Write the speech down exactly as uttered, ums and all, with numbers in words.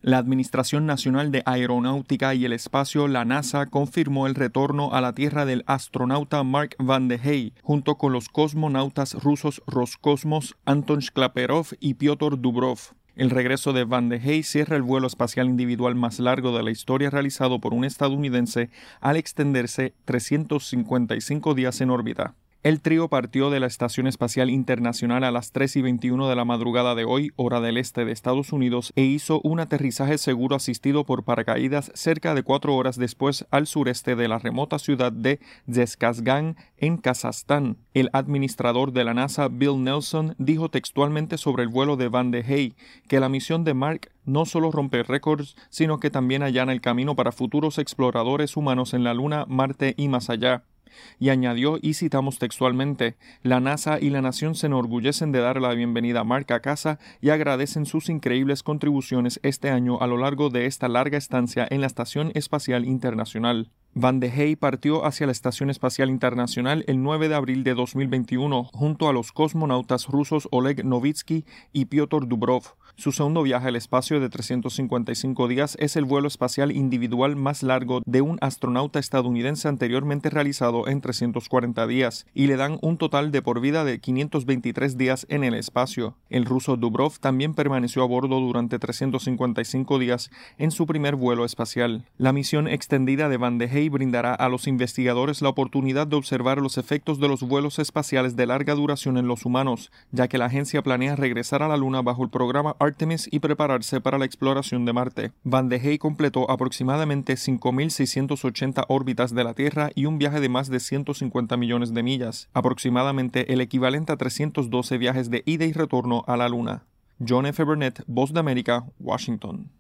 La Administración Nacional de Aeronáutica y el Espacio, la NASA, confirmó el retorno a la Tierra del astronauta Mark Vande Hey, junto con los cosmonautas rusos Roscosmos, Anton Shklaperov y Piotr Dubrov. El regreso de Vande Hey cierra el vuelo espacial individual más largo de la historia realizado por un estadounidense al extenderse trescientos cincuenta y cinco días en órbita. El trío partió de la Estación Espacial Internacional a las tres y veintiuno de la madrugada de hoy, hora del este de Estados Unidos, e hizo un aterrizaje seguro asistido por paracaídas cerca de cuatro horas después al sureste de la remota ciudad de Zhezkazgan, en Kazajstán. El administrador de la NASA, Bill Nelson, dijo textualmente sobre el vuelo de Vande Hey que la misión de Mark no solo rompe récords, sino que también allana el camino para futuros exploradores humanos en la Luna, Marte y más allá. Y añadió, y citamos textualmente, la NASA y la nación se enorgullecen de dar la bienvenida a Mark a casa y agradecen sus increíbles contribuciones este año a lo largo de esta larga estancia en la Estación Espacial Internacional. Vande Hey partió hacia la Estación Espacial Internacional el nueve de abril de dos mil veintiuno junto a los cosmonautas rusos Oleg Novitsky y Piotr Dubrov. Su segundo viaje al espacio de trescientos cincuenta y cinco días es el vuelo espacial individual más largo de un astronauta estadounidense anteriormente realizado en trescientos cuarenta días, y le dan un total de por vida de quinientos veintitrés días en el espacio. El ruso Dubrov también permaneció a bordo durante trescientos cincuenta y cinco días en su primer vuelo espacial. La misión extendida de Vande Hey brindará a los investigadores la oportunidad de observar los efectos de los vuelos espaciales de larga duración en los humanos, ya que la agencia planea regresar a la Luna bajo el programa Artemis y prepararse para la exploración de Marte. Vande Hey completó aproximadamente cinco mil seiscientas ochenta órbitas de la Tierra y un viaje de más de ciento cincuenta millones de millas, aproximadamente el equivalente a trescientos doce viajes de ida y retorno a la Luna. John F. Burnett, Voz de América, Washington.